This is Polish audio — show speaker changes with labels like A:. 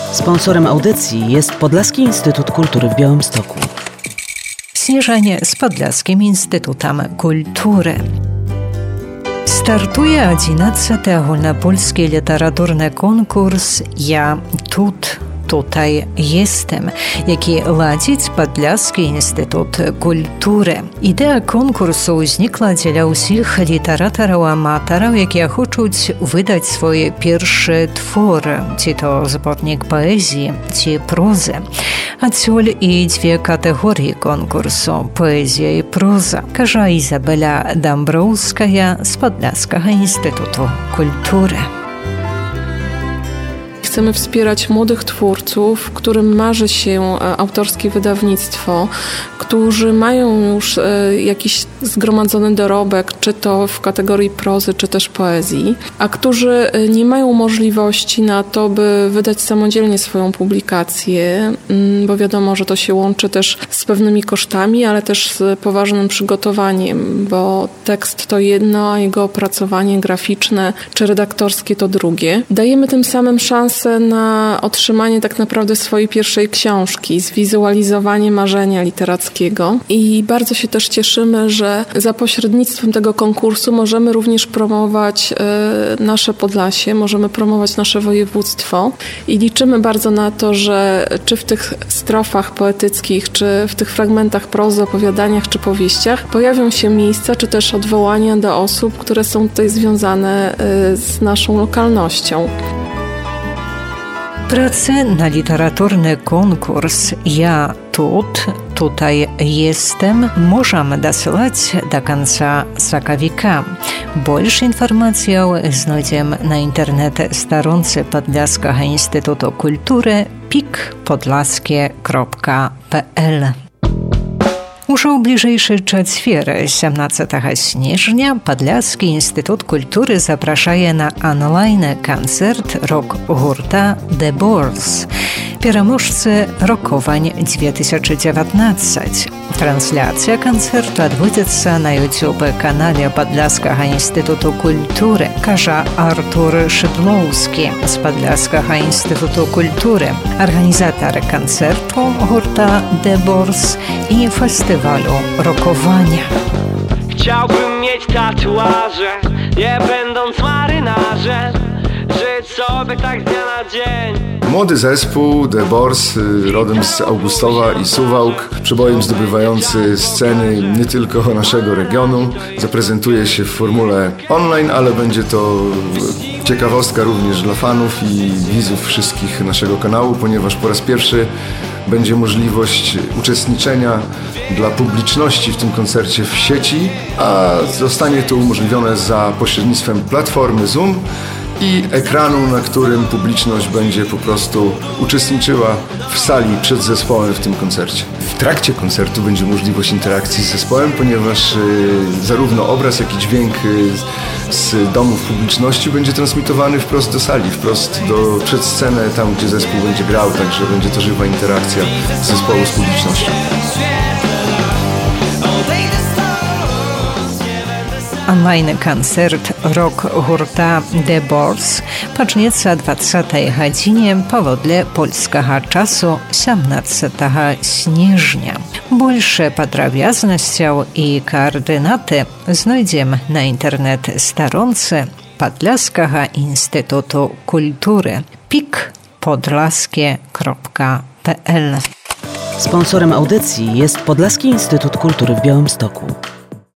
A: Sponsorem audycji jest Podlaski Instytut Kultury w Białymstoku.
B: Śnieżanie z Podlaskim Instytutem Kultury. Startuje 11. ogólnopolski literaturny konkurs Ja tutaj jestem, jaki ладить Podlaski Instytut Kultury. Idea konkursu uznikła dla усіх literatorów-amatorów, які хочуть wydać swoje pierwsze twory, czy to zbornik poezji, czy prozy. Отсюль i dwie kategorie konkursu, poezja i proza, każe Izabela Dąbrowska z Podlaskiego Instytutu Kultury.
C: Chcemy wspierać młodych twórców, którym marzy się autorskie wydawnictwo, którzy mają już jakiś zgromadzony dorobek, czy to w kategorii prozy, czy też poezji, a którzy nie mają możliwości na to, by wydać samodzielnie swoją publikację, bo wiadomo, że to się łączy też z pewnymi kosztami, ale też z poważnym przygotowaniem, bo tekst to jedno, a jego opracowanie graficzne czy redaktorskie to drugie. Dajemy tym samym szansę na otrzymanie tak naprawdę swojej pierwszej książki, zwizualizowanie marzenia literackiego i bardzo się też cieszymy, że za pośrednictwem tego konkursu możemy również promować nasze Podlasie, możemy promować nasze województwo i liczymy bardzo na to, że czy w tych strofach poetyckich, czy w tych fragmentach prozy, opowiadaniach, czy powieściach pojawią się miejsca, czy też odwołania do osób, które są tutaj związane z naszą lokalnością.
B: Pracę na literaturny konkurs Ja tutaj jestem możemy dosyłać do końca sakawika. Больше informacji znajdziemy na internecie stronce Podlaskiego Instytutu Kultury pikpodlaskie.pl. Już w bliżejszej czwartek, 17 sierpnia, Podlaski Instytut Kultury zaprasza na online koncert rock-gurta The Boars, переможcy Rokowań 2019. Transляcja koncertu odbędzie się na YouTube-kanale Podlaskiego Instytutu Kultury, każe Artur Szydlowski z Podlaskiego Instytutu Kultury, organizator koncertu gurta The Boars i festiwalu Rokowania.
D: Chciałbym mieć tatuaże, nie będąc marynarzem, żyć sobie tak z dnia na dzień.
E: Młody zespół The Boars, rodem z Augustowa i Suwałk, przebojem zdobywający sceny nie tylko naszego regionu, zaprezentuje się w formule online, ale będzie to ciekawostka również dla fanów i widzów wszystkich naszego kanału, ponieważ po raz pierwszy będzie możliwość uczestniczenia dla publiczności w tym koncercie w sieci, a zostanie to umożliwione za pośrednictwem platformy Zoom i ekranu, na którym publiczność będzie po prostu uczestniczyła w sali przed zespołem w tym koncercie. W trakcie koncertu będzie możliwość interakcji z zespołem, ponieważ zarówno obraz, jak i dźwięk z domów publiczności będzie transmitowany wprost do sali, wprost przed scenę, tam gdzie zespół będzie grał, także będzie to żywa interakcja zespołu z publicznością.
B: Online koncert rock-gurta The Boars poczniется 20 godzinie powodle polskiego czasu 17 sierpnia. Больше подробязностей i koordynaty znajdziemy na internet stronce Podlaskiego Instytutu Kultury pikpodlaskie.pl.
A: Sponsorem audycji jest Podlaski Instytut Kultury w Białymstoku.